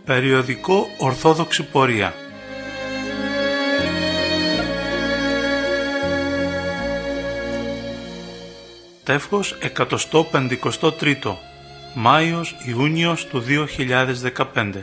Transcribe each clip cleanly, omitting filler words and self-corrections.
Περιοδικό Ορθόδοξη Πορεία. Τεύχος 153, Μάιος-Ιούνιος του 2015.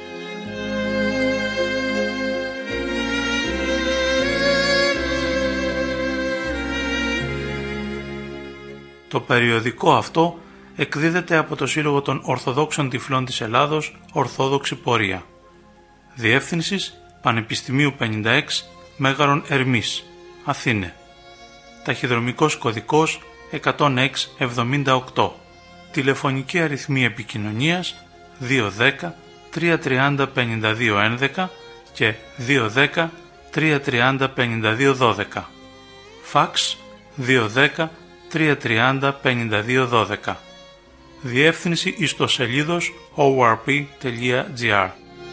Το περιοδικό αυτό εκδίδεται από το Σύλλογο των Ορθοδόξων Τυφλών της Ελλάδος, Ορθόδοξη Πορεία. Διεύθυνσης Πανεπιστημίου 56, Μέγαρον Ερμής, Αθήνε. Ταχυδρομικός κωδικός 10678. Τηλεφωνική αριθμή επικοινωνίας 210 330 5211 και 210 330 5212. Φαξ 210 330 5212. Διεύθυνση ιστοσελίδος orp.gr.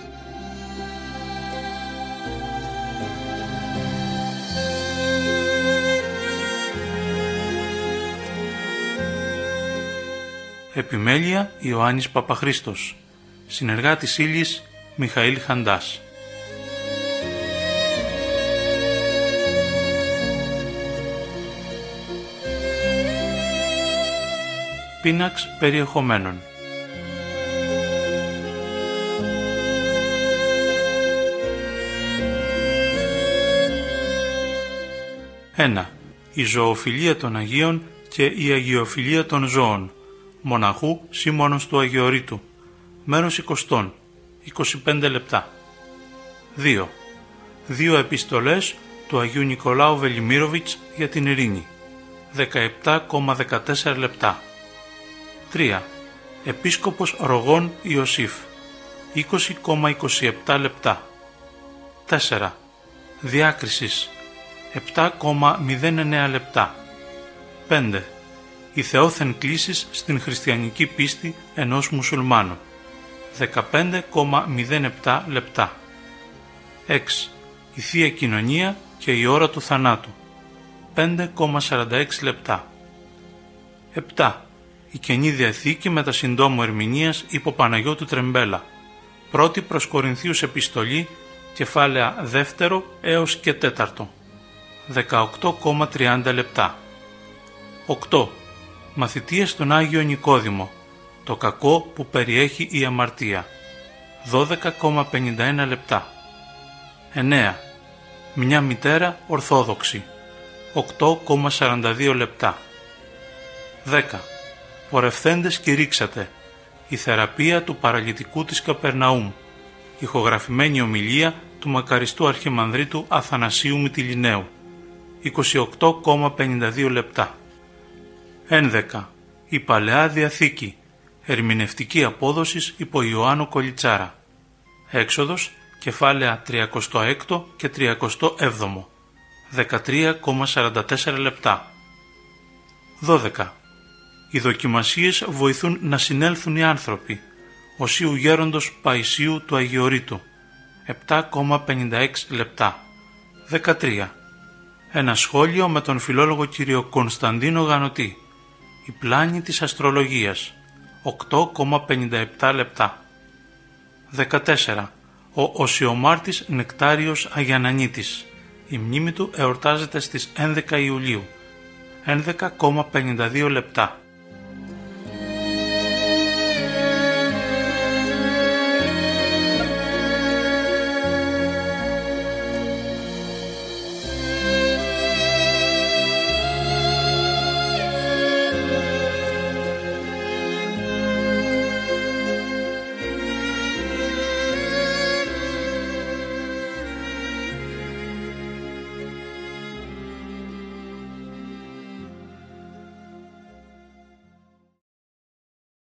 Επιμέλεια Ιωάννης Παπαχρήστος. Συνεργάτης ύλης Μιχαήλ Χαντάς. Πίναξ περιεχομένων. 1. Η ζωοφιλία των Αγίων και η αγιοφιλία των ζώων. Μοναχού Σίμωνος του Αγιορείτου. Μέρος 20. 25 λεπτά. 2. Δύο επιστολές του Αγίου Νικολάου Βελιμίροβιτς για την ειρήνη. 17,14 λεπτά. 3. Επίσκοπος Ρογών Ιωσήφ. 20,27 λεπτά. 4. Διάκρισης. 7,09 λεπτά. 5. Οι θεόθεν κλήσεις στην χριστιανική πίστη ενός μουσουλμάνου. 15,07 λεπτά. 6. Η Θεία Κοινωνία και η ώρα του θανάτου. 5,46 λεπτά. 7. Η Καινή Διαθήκη με τα συντόμου ερμηνείας υπό Παναγιώτου Τρεμπέλα. Πρώτη προς Κορινθίους επιστολή, κεφάλαια 2 έως και 4. 18,30 λεπτά. 8. Μαθητείες στον Άγιο Νικόδημο. Το κακό που περιέχει η αμαρτία. 12,51 λεπτά. 9. Μια μητέρα Ορθόδοξη. 8,42 λεπτά. 10. Πορευθέντες κηρύξατε. Η θεραπεία του παραλυτικού της Καπερναούμ. Ηχογραφημένη ομιλία του μακαριστού Αρχιμανδρίτου Αθανασίου Μυτιληναίου. 28,52 λεπτά. 11. Η Παλαιά Διαθήκη. Ερμηνευτική απόδοσης υπό Ιωάννου Κολιτσάρα. Έξοδος, κεφάλαια 36 και 37. 13,44 λεπτά. 12. Οι δοκιμασίες βοηθούν να συνέλθουν οι άνθρωποι. Οσίου Γέροντος Παϊσίου του Αγιορείτου. 7,56 λεπτά. 13. Ένα σχόλιο με τον φιλόλογο κύριο Κωνσταντίνο Γανωτή. Η πλάνη της αστρολογίας. 8,57 λεπτά. 14. Ο Οσιομάρτης Νεκτάριος Αγιανανίτης. Η μνήμη του εορτάζεται στις 11 Ιουλίου. 11,52 λεπτά.